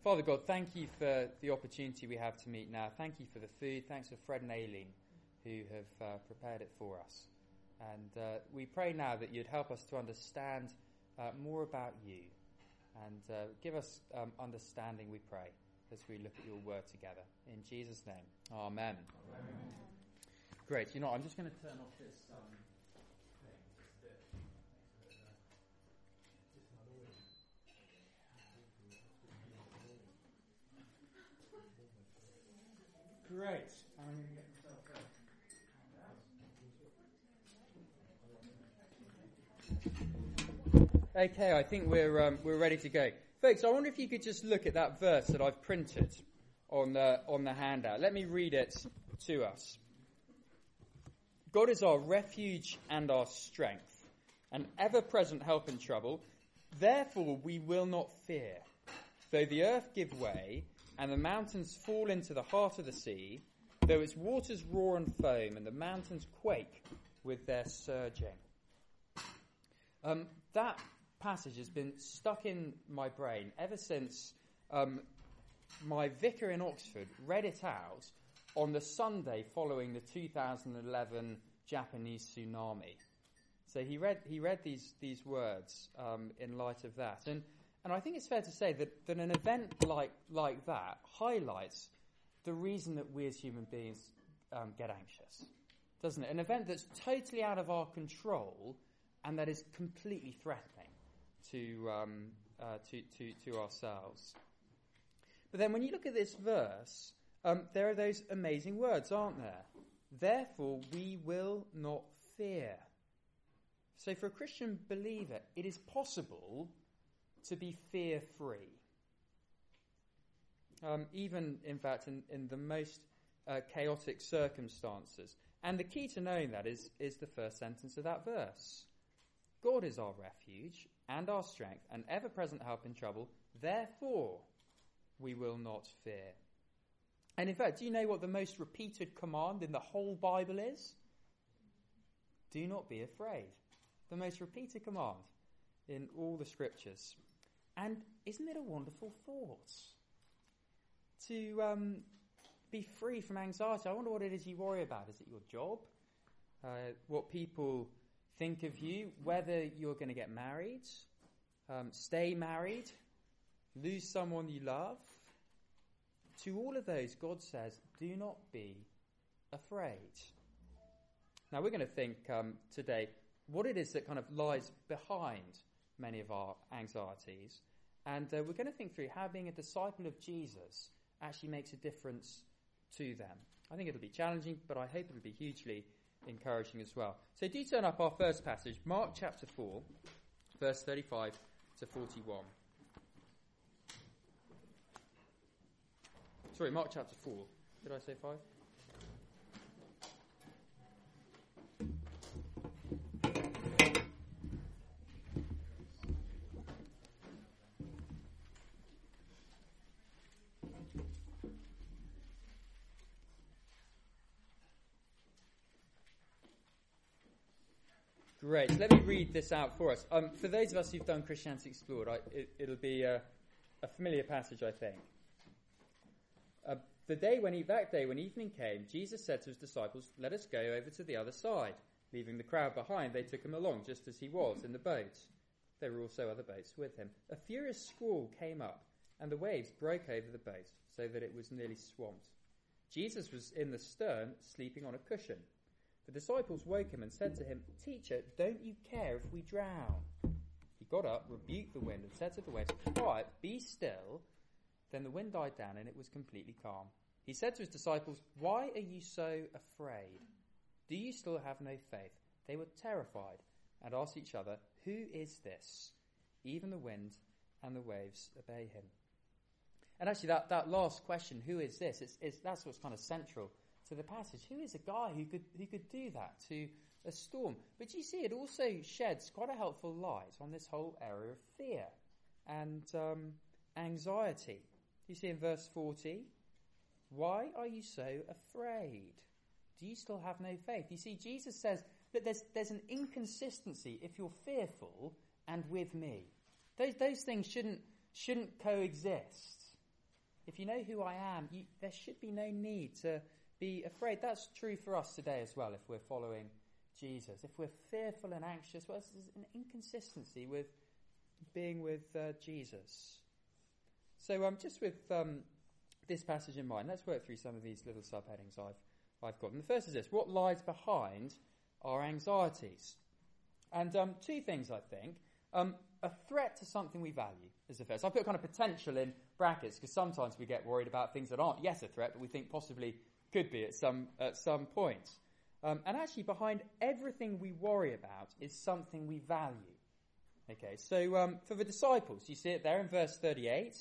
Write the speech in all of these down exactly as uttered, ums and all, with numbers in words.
Father God, thank you for the opportunity we have to meet now. Thank you for the food. Thanks for Fred and Aileen who have uh, prepared it for us. And uh, we pray now that you'd help us to understand uh, more about you and uh, give us um, understanding, we pray, as we look at your word together. In Jesus' name, amen. Amen. Great. You know, I'm just going to turn off this um, thing just a bit. Great. I'm going to get myself ready. Okay, I think we're um, we're ready to go, folks. I wonder if you could just look at that verse that I've printed on the on the handout. Let me read it to us. God is our refuge and our strength, an ever-present help in trouble. Therefore, we will not fear, though the earth give way and the mountains fall into the heart of the sea, though its waters roar and foam and the mountains quake with their surging. Um, that passage has been stuck in my brain ever since um, my vicar in Oxford read it out on the Sunday following the two thousand eleven Japanese tsunami. So he read he read these these words um, in light of that, and and I think it's fair to say that, that an event like like that highlights the reason that we as human beings um, get anxious, doesn't it? An event that's totally out of our control and that is completely threatening to um, uh, to, to to ourselves. But then when you look at this verse, um, there are those amazing words, aren't there? Therefore, we will not fear. So for a Christian believer, it is possible to be fear-free. Um, even, in fact, in, in the most uh, chaotic circumstances. And the key to knowing that is, is the first sentence of that verse. God is our refuge and our strength, an ever-present help in trouble. Therefore, we will not fear. And in fact, do you know what the most repeated command in the whole Bible is? Do not be afraid. The most repeated command in all the scriptures. And isn't it a wonderful thought? To um, be free from anxiety. I wonder what it is you worry about. Is it your job? Uh, what people think of you? Whether you're going to get married? Um, stay married? Lose someone you love? To all of those, God says, do not be afraid. Now, we're going to think um, today what it is that kind of lies behind many of our anxieties. And uh, we're going to think through how being a disciple of Jesus actually makes a difference to them. I think it'll be challenging, but I hope it'll be hugely encouraging as well. So do turn up our first passage, Mark chapter four, verse thirty-five to forty-one. Sorry, Mark chapter four. Did I say five? Great. Let me read this out for us. Um, for those of us who've done Christianity Explored, I, it, it'll be a, a familiar passage, I think. Uh, the day when he, that day when evening came, Jesus said to his disciples, "Let us go over to the other side." Leaving the crowd behind, they took him along just as he was in the boat. There were also other boats with him. A furious squall came up, and the waves broke over the boat, so that it was nearly swamped. Jesus was in the stern, sleeping on a cushion. The disciples woke him and said to him, "Teacher, don't you care if we drown?" He got up, rebuked the wind, and said to the waves, "Quiet, be still." Then the wind died down and it was completely calm. He said to his disciples, "Why are you so afraid? Do you still have no faith?" They were terrified and asked each other, "Who is this? Even the wind and the waves obey him." And actually that, that last question, who is this? It's, it's, that's what's kind of central to the passage. Who is a guy who could who could do that to a storm? But you see, it also sheds quite a helpful light on this whole area of fear and um, anxiety. You see in verse forty, "Why are you so afraid? Do you still have no faith?" You see, Jesus says that there's there's an inconsistency if you're fearful and with me. Those those things shouldn't shouldn't coexist. if you know who I am, you, there should be no need to be afraid. That's true for us today as well if we're following Jesus. If we're fearful and anxious, well, there's an inconsistency with being with uh, Jesus. So um, just with um, this passage in mind, let's work through some of these little subheadings I've I've got. And the first is this: what lies behind our anxieties? And um, two things, I think. Um, a threat to something we value is the first. I put kind of potential in brackets because sometimes we get worried about things that aren't yet a threat, but we think possibly could be at some at some point. Um, and actually, behind everything we worry about is something we value. Okay, so um, for the disciples, you see it there in verse thirty-eight.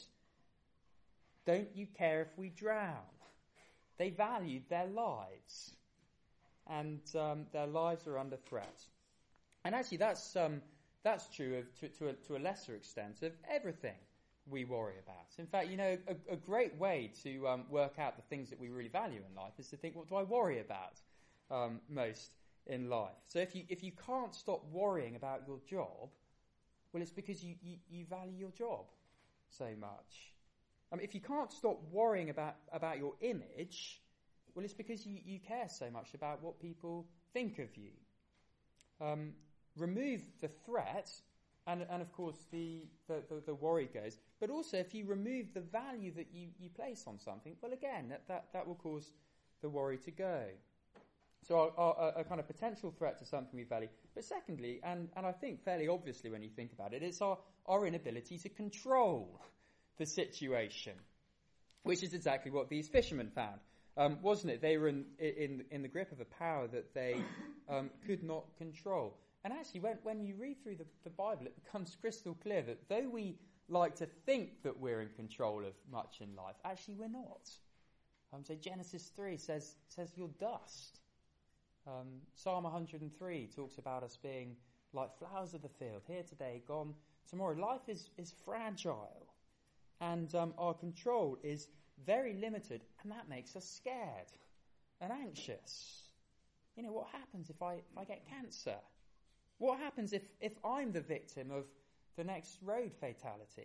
Don't you care if we drown? They valued their lives, and um, their lives are under threat. And actually, that's um, that's true of, to, to, a, to a lesser extent of everything we worry about. In fact, you know, a, a great way to um, work out the things that we really value in life is to think, what do I worry about um, most in life? So if you if you can't stop worrying about your job, well, it's because you, you, you value your job so much. I mean, if you can't stop worrying about, about your image, well, it's because you, you care so much about what people think of you. Um, remove the threat, and, and of course the, the, the, the worry goes. But also, if you remove the value that you, you place on something, well, again, that, that, that will cause the worry to go. So our, our, a kind of potential threat to something we value. But secondly, and, and I think fairly obviously when you think about it, it's our, our inability to control the situation, which is exactly what these fishermen found, um, wasn't it? They were in, in in the grip of a power that they um, could not control. And actually, when, when you read through the, the Bible, it becomes crystal clear that though we like to think that we're in control of much in life, actually we're not. Um, so Genesis three says says you're dust. Um, Psalm one hundred three talks about us being like flowers of the field, here today, gone tomorrow. Life is, is fragile. And um, our control is very limited, and that makes us scared and anxious. You know, what happens if I if I get cancer? What happens if, if I'm the victim of the next road fatality?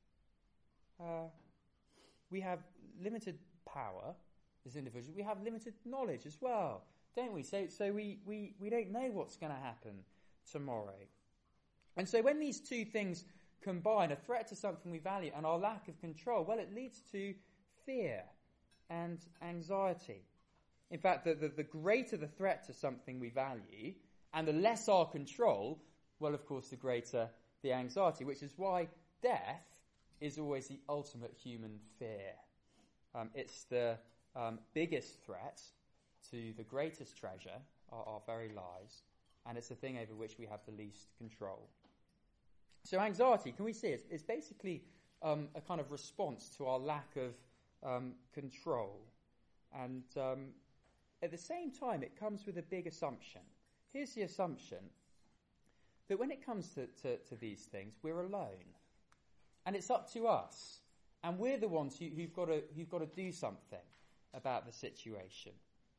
Uh, we have limited power as individuals. We have limited knowledge as well, don't we? So so we, we, we don't know what's going to happen tomorrow. And so when these two things combine, a threat to something we value and our lack of control, well, it leads to fear and anxiety. In fact, the, the, the greater the threat to something we value and the less our control, well, of course, the greater the anxiety, which is why death is always the ultimate human fear. Um, it's the um, biggest threat to the greatest treasure, our, our very lives, and it's the thing over which we have the least control. So anxiety, can we see it? It's basically um, a kind of response to our lack of um, control. And um, at the same time, it comes with a big assumption. Here's the assumption, that when it comes to, to, to these things, we're alone. And it's up to us. And we're the ones who, who've got to, who've got to do something about the situation.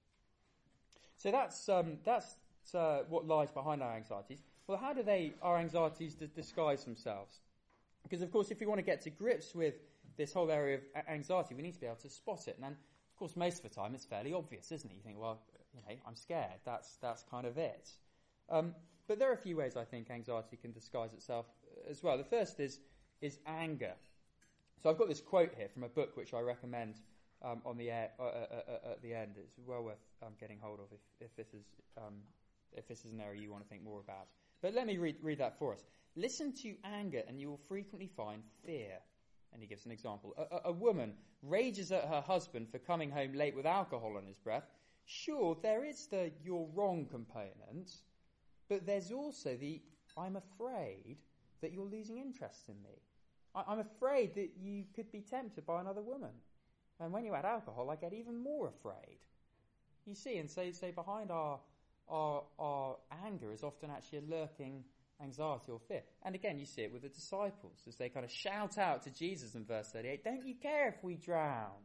So that's, um, that's uh, what lies behind our anxieties. Well, how do they, our anxieties d- disguise themselves? Because, of course, if we want to get to grips with this whole area of a- anxiety, we need to be able to spot it. And then, of course, most of the time it's fairly obvious, isn't it? You think, well, you know, I'm scared. That's that's kind of it. Um, but there are a few ways I think anxiety can disguise itself as well. The first is is anger. So I've got this quote here from a book which I recommend um, on the air, uh, uh, uh, at the end. It's well worth um, getting hold of if, if this is um, if this is an area you want to think more about. But let me read, read that for us. Listen to anger and you will frequently find fear. And he gives an example. A, a, a woman rages at her husband for coming home late with alcohol on his breath. Sure, there is the you're wrong component, but there's also the I'm afraid that you're losing interest in me. I, I'm afraid that you could be tempted by another woman. And when you add alcohol, I get even more afraid. You see, and so, so behind our Our, our anger is often actually a lurking anxiety or fear. And again, you see it with the disciples as they kind of shout out to Jesus in verse thirty-eight, don't you care if we drown?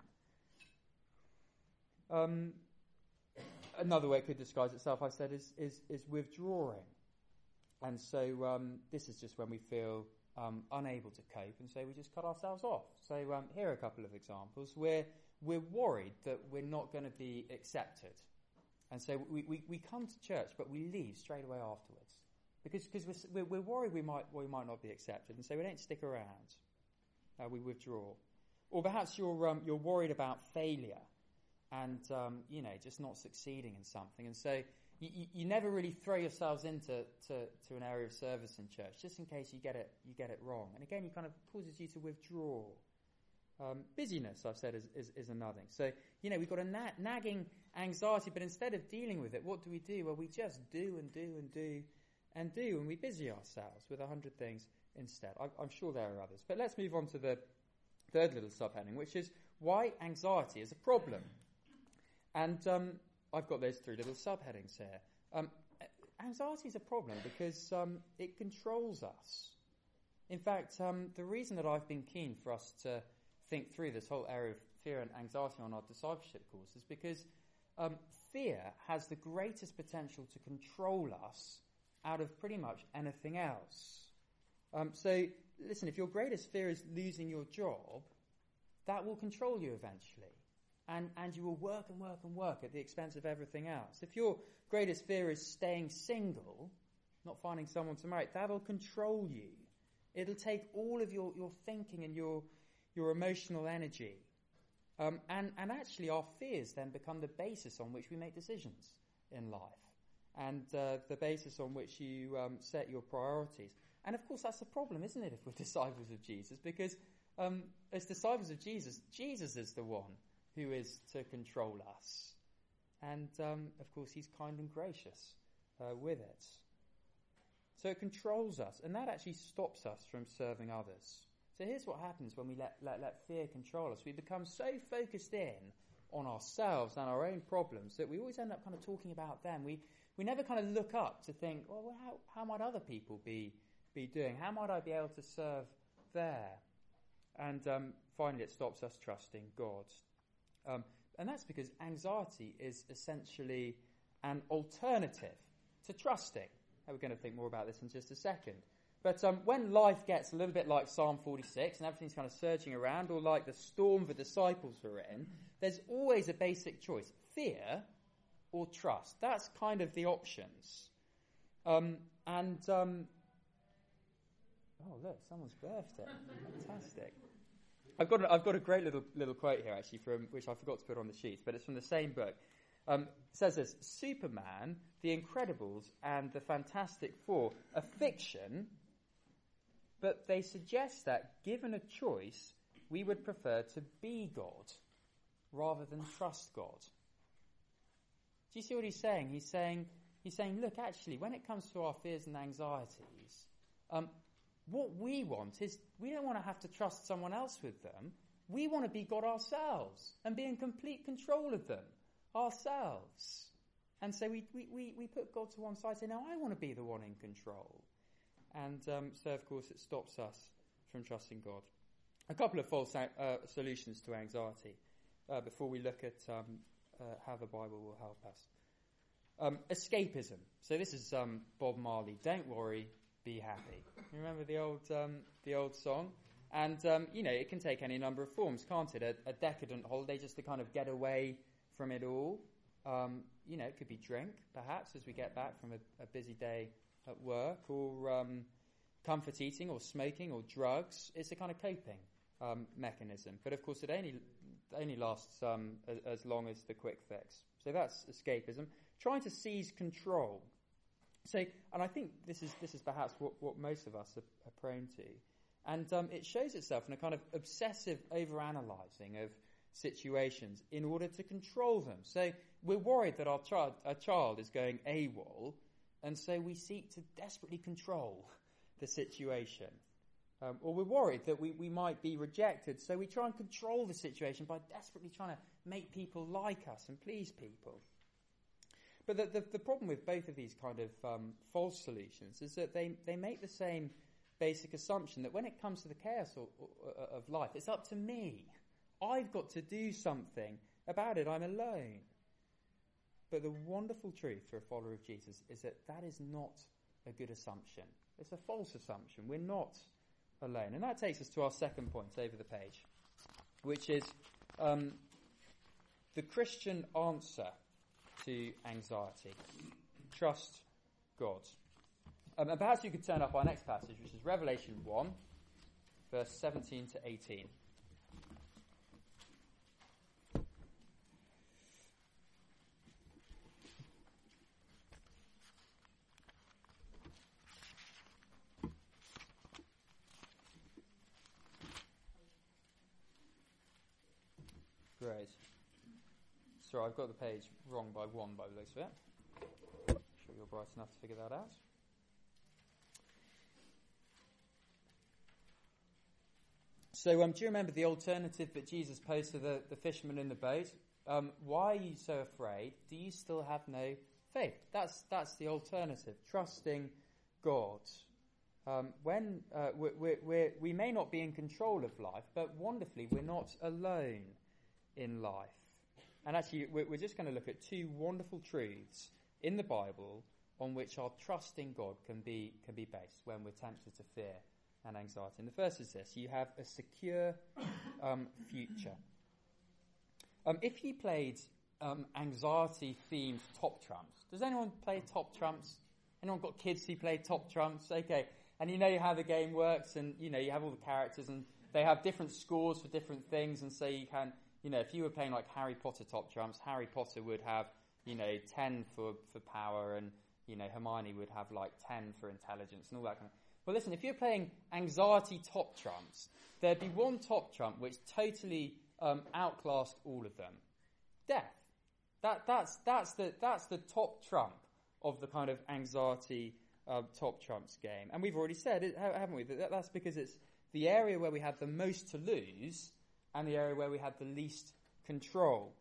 Um, another way it could disguise itself, I've said, is, is, is withdrawing. And so um, this is just when we feel um, unable to cope, and so we just cut ourselves off. So um, here are a couple of examples. We're, we're worried that we're not going to be accepted. And so we, we, we come to church, but we leave straight away afterwards. Because cause we're, we're worried we might, we might not be accepted, and so we don't stick around. Uh, we withdraw. Or perhaps you're, um, you're worried about failure and, um, you know, just not succeeding in something. And so you, you, you never really throw yourselves into to, to an area of service in church, just in case you get it, you get it wrong. And again, it kind of causes you to withdraw. Um, busyness, I've said, is, is, is another thing. So, you know, we've got a na- nagging anxiety, but instead of dealing with it, what do we do? Well, we just do and do and do and do, and we busy ourselves with a hundred things instead. I, I'm sure there are others. But let's move on to the third little subheading, which is why anxiety is a problem. And um, I've got those three little subheadings here. Um, anxiety is a problem because um, it controls us. In fact, um, the reason that I've been keen for us to think through this whole area of fear and anxiety on our discipleship course is because um, fear has the greatest potential to control us out of pretty much anything else. Um, so, listen, if your greatest fear is losing your job, that will control you eventually. And, and you will work and work and work at the expense of everything else. If your greatest fear is staying single, not finding someone to marry, that will control you. It'll take all of your, your thinking and your your emotional energy. Um, and, and actually our fears then become the basis on which we make decisions in life. And uh, the basis on which you um, set your priorities. And of course that's a problem, isn't it, if we're disciples of Jesus? Because um, as disciples of Jesus, Jesus is the one who is to control us. And um, of course he's kind and gracious uh, with it. So it controls us, and that actually stops us from serving others. So here's what happens when we let, let, let fear control us. We become so focused in on ourselves and our own problems that we always end up kind of talking about them. We we never kind of look up to think, well, how, how might other people be be doing? How might I be able to serve there? And um, finally, it stops us trusting God. Um, and that's because anxiety is essentially an alternative to trusting. We're going to think more about this in just a second. But um, when life gets a little bit like Psalm forty-six and everything's kind of surging around, or like the storm the disciples were in, there's always a basic choice: fear or trust. That's kind of the options. Um, and um, oh, look, someone's birthday! Fantastic. I've got a, I've got a great little little quote here actually from which I forgot to put on the sheets, but it's from the same book. Um, it says this: Superman, The Incredibles, and The Fantastic Four, a fiction. But they suggest that, given a choice, we would prefer to be God rather than trust God. Do you see what he's saying? He's saying, he's saying, look, actually, when it comes to our fears and anxieties, um, what we want is, we don't want to have to trust someone else with them. We want to be God ourselves and be in complete control of them ourselves. And so we, we, we, we put God to one side and say, no, I want to be the one in control. And um, so, of course, it stops us from trusting God. A couple of false uh, solutions to anxiety uh, before we look at um, uh, how the Bible will help us. Um, escapism. So this is um, Bob Marley. Don't worry, be happy. You remember the old um, the old song? And, um, you know, it can take any number of forms, can't it? A, a decadent holiday just to kind of get away from it all. Um, you know, it could be drink, perhaps, as we get back from a, a busy day at work, or um, comfort eating, or smoking, or drugs. It's a kind of coping um, mechanism. But of course, it only only lasts um, as, as long as the quick fix. So that's escapism. Trying to seize control. So, and I think this is this is perhaps what, what most of us are, are prone to. And um, it shows itself in a kind of obsessive overanalyzing of situations in order to control them. So we're worried that our child, our child is going AWOL, and so we seek to desperately control the situation. Um, or we're worried that we, we might be rejected, so we try and control the situation by desperately trying to make people like us and please people. But the, the, the problem with both of these kind of um, false solutions is that they, they make the same basic assumption that when it comes to the chaos of, of life, it's up to me. I've got to do something about it. I'm alone. But the wonderful truth for a follower of Jesus is that that is not a good assumption. It's a false assumption. We're not alone. And that takes us to our second point over the page, which is um, the Christian answer to anxiety. Trust God. Um, and perhaps you could turn up our next passage, which is Revelation one, verse seventeen to eighteen. Great. Sorry, I've got the page wrong by one by the looks of it. I'm sure you're bright enough to figure that out. So um, do you remember the alternative that Jesus posed to the, the fisherman in the boat? Um, why are you so afraid? Do you still have no faith? That's that's the alternative. Trusting God. Um, when uh, we we we we may not be in control of life, but wonderfully we're not alone in life. And actually, we're, we're just going to look at two wonderful truths in the Bible on which our trust in God can be can be based when we're tempted to fear and anxiety. And the first is this: you have a secure um, future. Um, if you played um, anxiety-themed top trumps, does anyone play top trumps? Anyone got kids who play top trumps? Okay, and you know how the game works, and you know you have all the characters, and they have different scores for different things, and so you can, you know, if you were playing like Harry Potter top trumps, Harry Potter would have, you know, ten for for power, and you know Hermione would have like ten for intelligence and all that kind of. Well, listen, if you're playing anxiety top trumps, there'd be one top trump which totally um, outclassed all of them: death. That that's that's the that's the top trump of the kind of anxiety uh, top trumps game. And we've already said it, haven't we? That that's because it's the area where we have the most to lose and the area where we have the least control.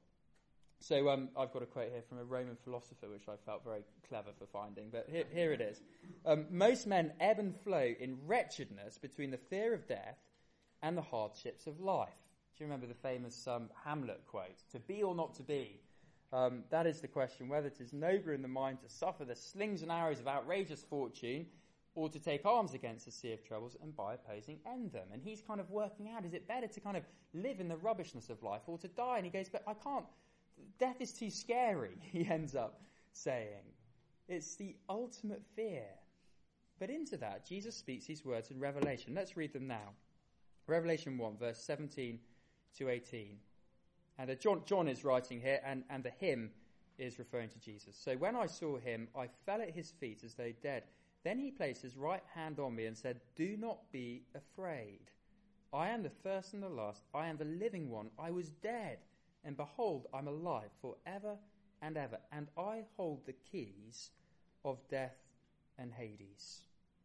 So um, I've got a quote here from a Roman philosopher, which I felt very clever for finding, but here, here it is. Um, Most men ebb and flow in wretchedness between the fear of death and the hardships of life. Do you remember the famous um, Hamlet quote? To be or not to be? Um, that is the question, whether it is nobler in the mind to suffer the slings and arrows of outrageous fortune or to take arms against the sea of troubles and by opposing end them. And he's kind of working out, is it better to kind of live in the rubbishness of life or to die? And he goes, but I can't. Death is too scary, he ends up saying. It's the ultimate fear. But into that, Jesus speaks these words in Revelation. Let's read them now. Revelation one, verse seventeen to eighteen. And uh, John, John is writing here, and, and the hymn is referring to Jesus. So when I saw him, I fell at his feet as though dead. Then he placed his right hand on me and said, do not be afraid. I am the first and the last. I am the living one. I was dead. And behold, I'm alive forever and ever, and I hold the keys of death and Hades.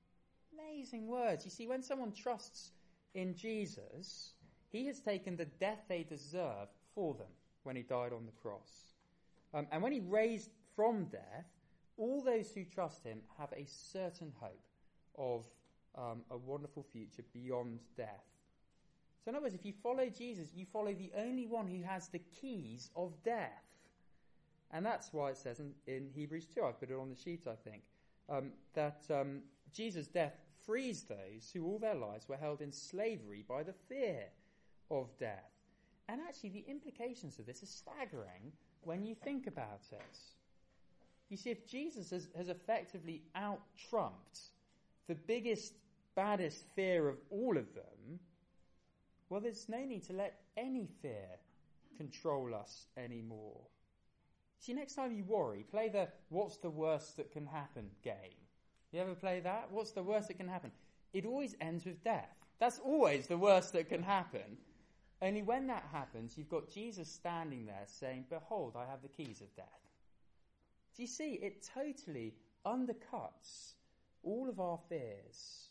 Amazing words. You see, when someone trusts in Jesus, he has taken the death they deserve for them when he died on the cross. Um, and when he raised from death, all those who trust him have a certain hope of um, a wonderful future beyond death. So in other words, if you follow Jesus, you follow the only one who has the keys of death. And that's why it says in, in Hebrews two, I've put it on the sheet, I think, um, that um, Jesus' death frees those who all their lives were held in slavery by the fear of death. And actually the implications of this are staggering when you think about it. You see, if Jesus has, has effectively out-trumped the biggest, baddest fear of all of them, well, there's no need to let any fear control us anymore. See, next time you worry, play the what's the worst that can happen game. You ever play that? What's the worst that can happen? It always ends with death. That's always the worst that can happen. Only when that happens, you've got Jesus standing there saying, behold, I have the keys of death. Do you see? It totally undercuts all of our fears.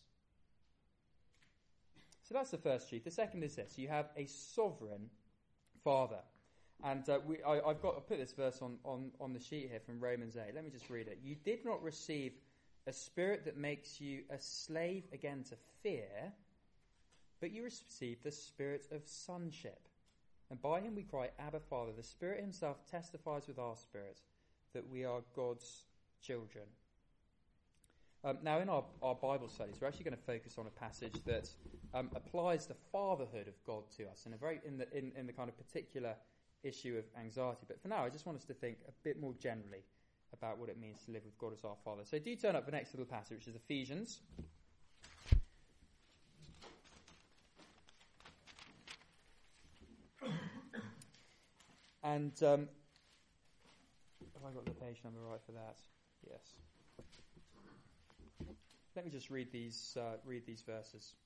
So that's the first truth. The second is this: you have a sovereign Father. And uh, we, I, I've got to put this verse on, on, on the sheet here from Romans eight. Let me just read it. You did not receive a spirit that makes you a slave again to fear, but you received the spirit of sonship. And by him we cry, Abba, Father. The Spirit himself testifies with our spirit that we are God's children. Um, now, in our, our Bible studies, we're actually going to focus on a passage that um, applies the fatherhood of God to us in a very in the in, in the kind of particular issue of anxiety. But for now, I just want us to think a bit more generally about what it means to live with God as our Father. So do turn up the next little passage, which is Ephesians. And um, have I got the page number right for that? Yes. Let me just read these uh, read these verses.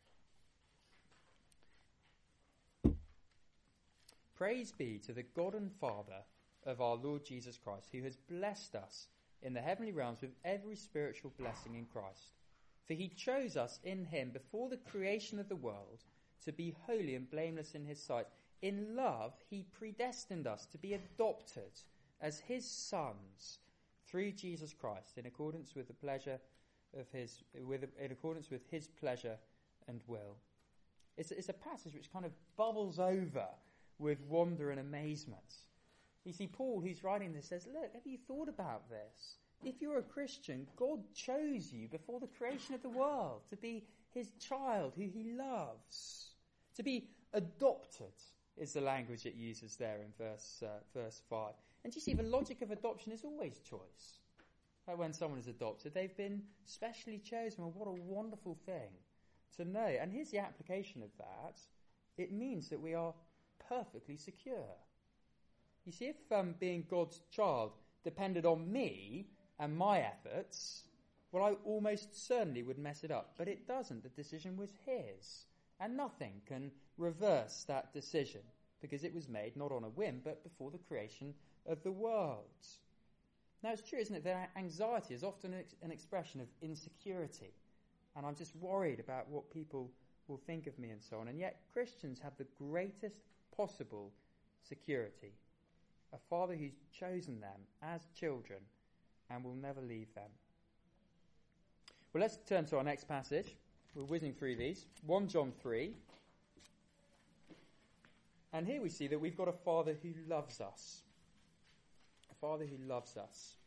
Praise be to the God and Father of our Lord Jesus Christ, who has blessed us in the heavenly realms with every spiritual blessing in Christ. For he chose us in him before the creation of the world to be holy and blameless in his sight. In love, he predestined us to be adopted as his sons through Jesus Christ, in accordance with the pleasure of his, with, in accordance with his pleasure and will. It's, it's a passage which kind of bubbles over with wonder and amazement. You see, Paul, who's writing this, says, look, have you thought about this? If you're a Christian, God chose you before the creation of the world to be his child who he loves. To be adopted is the language it uses there in verse uh, verse five. And you see, the logic of adoption is always choice. Like when someone is adopted, they've been specially chosen. Well, what a wonderful thing to know. And here's the application of that. It means that we are perfectly secure. You see, if um, being God's child depended on me and my efforts, well, I almost certainly would mess it up. But it doesn't. The decision was his. And nothing can reverse that decision, because it was made not on a whim, but before the creation of the world. Now, it's true, isn't it, that anxiety is often an expression of insecurity. And I'm just worried about what people will think of me and so on. And yet, Christians have the greatest possible security. A Father who's chosen them as children and will never leave them. Well, let's turn to our next passage. We're whizzing through these. First John three. And here we see that we've got a Father who loves us. A Father who loves us.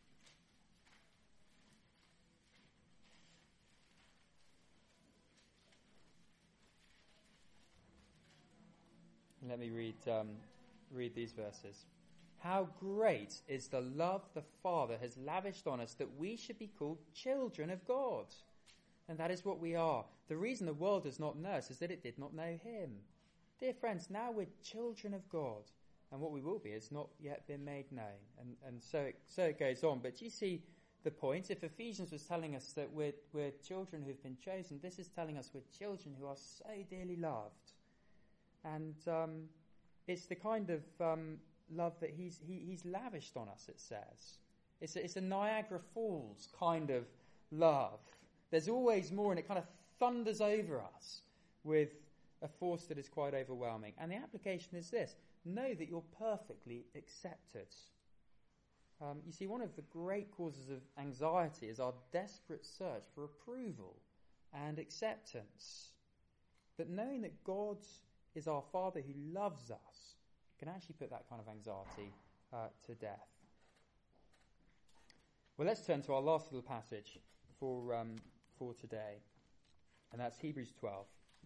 Let me read um, read these verses. How great is the love the Father has lavished on us, that we should be called children of God. And that is what we are. The reason the world does not know us is that it did not know him. Dear friends, now we're children of God. And what we will be has not yet been made known. And, and so, it, so it goes on. But do you see the point? If Ephesians was telling us that we're, we're children who've been chosen, this is telling us we're children who are so dearly loved. And um, it's the kind of um, love that he's, he, he's lavished on us, it says. It's a, it's a Niagara Falls kind of love. There's always more, and it kind of thunders over us with a force that is quite overwhelming. And the application is this. Know that you're perfectly accepted. Um, you see, one of the great causes of anxiety is our desperate search for approval and acceptance. But knowing that God is our Father who loves us can actually put that kind of anxiety uh, to death. Well, let's turn to our last little passage for um, for today, and that's Hebrews twelve.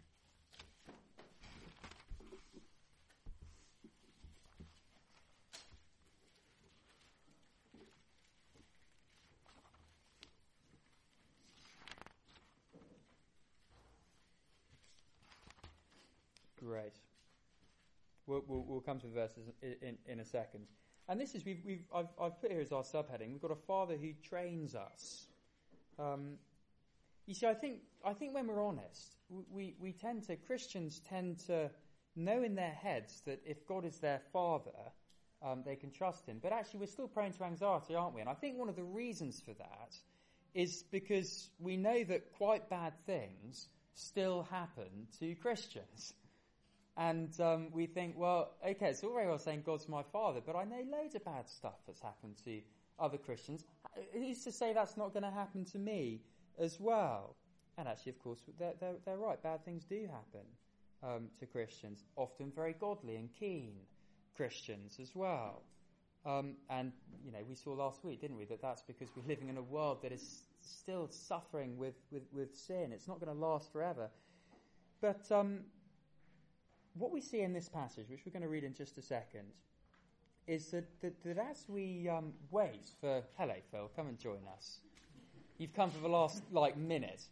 Great. We'll, we'll, we'll come to the verses in, in, in a second. And this is, we've, we've, I've, I've put here as our subheading, we've got a Father who trains us. Um, you see, I think, I think when we're honest, we, we tend to, Christians tend to know in their heads that if God is their Father, um, they can trust him. But actually, we're still prone to anxiety, aren't we? And I think one of the reasons for that is because we know that quite bad things still happen to Christians. And um, we think, well, okay, it's all very well saying God's my Father, but I know loads of bad stuff that's happened to other Christians. Who's to say that's not going to happen to me as well? And actually, of course, they're, they're, they're right. Bad things do happen um, to Christians, often very godly and keen Christians as well. Um, and, you know, we saw last week, didn't we, that that's because we're living in a world that is still suffering with, with, with sin. It's not going to last forever. But um, what we see in this passage, which we're going to read in just a second, is that, that, that as we um, wait for... Hello, Phil, come and join us. You've come for the last, like, minute.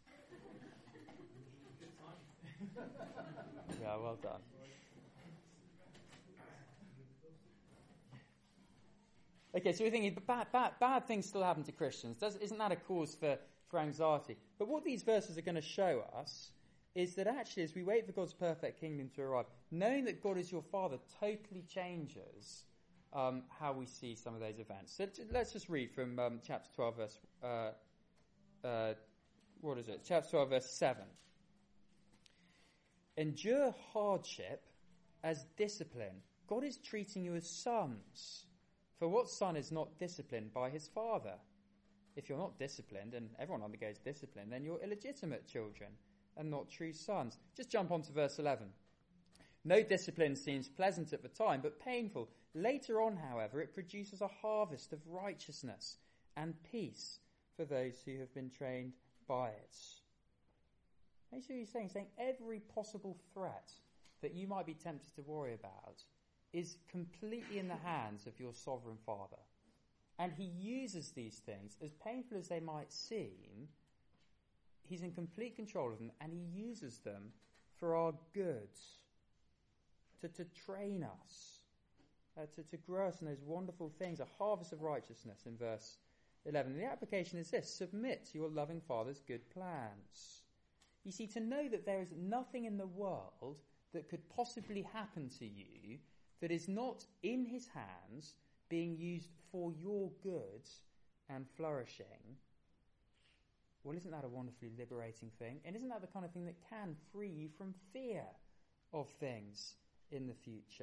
Yeah, well done. Okay, so we're thinking, but bad, bad, bad things still happen to Christians. Does, isn't that a cause for, for anxiety? But what these verses are going to show us is that actually, as we wait for God's perfect kingdom to arrive, knowing that God is your Father totally changes um, how we see some of those events. So let's just read from um, chapter twelve, verse, uh, uh, what is it? Chapter twelve, verse seven. Endure hardship as discipline. God is treating you as sons. For what son is not disciplined by his father? If you're not disciplined, and everyone undergoes discipline, then you're illegitimate children and not true sons. Just jump on to verse eleven. No discipline seems pleasant at the time, but painful. Later on, however, it produces a harvest of righteousness and peace for those who have been trained by it. That's what he's saying. He's saying every possible threat that you might be tempted to worry about is completely in the hands of your sovereign Father. And he uses these things, as painful as they might seem, he's in complete control of them, and he uses them for our good, to, to train us, uh, to, to grow us in those wonderful things, a harvest of righteousness in verse eleven. And the application is this: submit to your loving Father's good plans. You see, to know that there is nothing in the world that could possibly happen to you that is not in his hands, being used for your good and flourishing, well, isn't that a wonderfully liberating thing? And isn't that the kind of thing that can free you from fear of things in the future?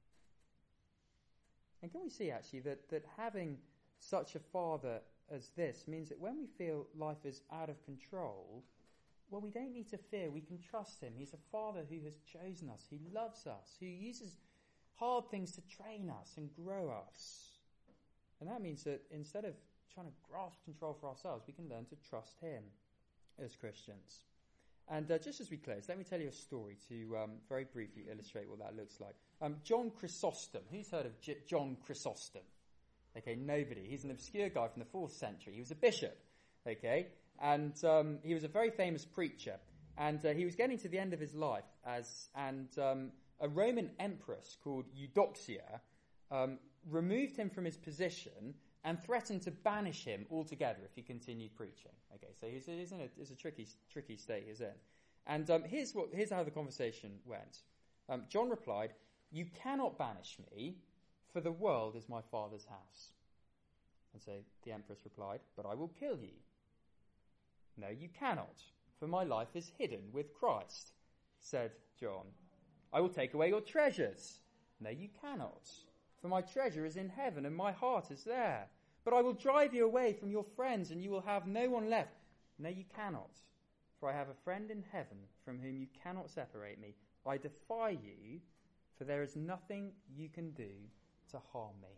And can we see, actually, that, that having such a Father as this means that when we feel life is out of control, well, we don't need to fear. We can trust him. He's a Father who has chosen us, who loves us, who uses hard things to train us and grow us. And that means that instead of trying to grasp control for ourselves, we can learn to trust him as Christians. And uh, just as we close, let me tell you a story to um, very briefly illustrate what that looks like. Um, John Chrysostom. Who's heard of J- John Chrysostom? Okay, nobody. He's an obscure guy from the fourth century. He was a bishop, okay? And um, he was a very famous preacher. And uh, he was getting to the end of his life as... and. Um, A Roman empress called Eudoxia um, removed him from his position and threatened to banish him altogether if he continued preaching. Okay, so he's, he's in a, he's a tricky, tricky state he's in. And um, here's what here's how the conversation went. Um, John replied, "You cannot banish me, for the world is my Father's house." And so the empress replied, "But I will kill you." "No, you cannot, for my life is hidden with Christ," said John. "I will take away your treasures." "No, you cannot, for my treasure is in heaven and my heart is there. But I will drive you away from your friends and you will have no one left." "No, you cannot, for I have a friend in heaven from whom you cannot separate me. I defy you, for there is nothing you can do to harm me."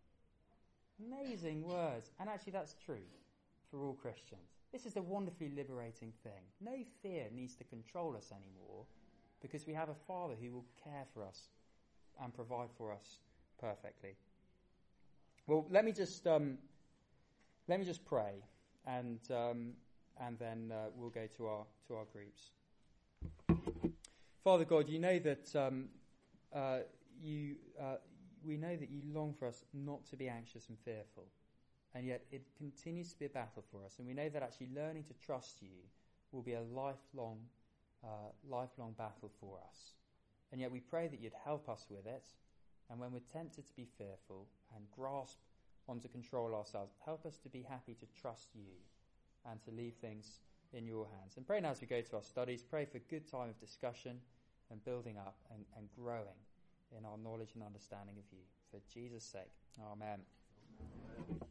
Amazing words. And actually that's true for all Christians. This is a wonderfully liberating thing. No fear needs to control us anymore, because we have a Father who will care for us and provide for us perfectly. Well, let me just um, let me just pray, and um, and then uh, we'll go to our to our groups. Father God, you know that um, uh, you uh, we know that you long for us not to be anxious and fearful, and yet it continues to be a battle for us. And we know that actually learning to trust you will be a lifelong. Uh, lifelong battle for us. And yet we pray that you'd help us with it, and when we're tempted to be fearful and grasp onto control ourselves, help us to be happy to trust you and to leave things in your hands. And pray now as we go to our studies, pray for good time of discussion and building up and, and growing in our knowledge and understanding of you. For Jesus' sake, amen.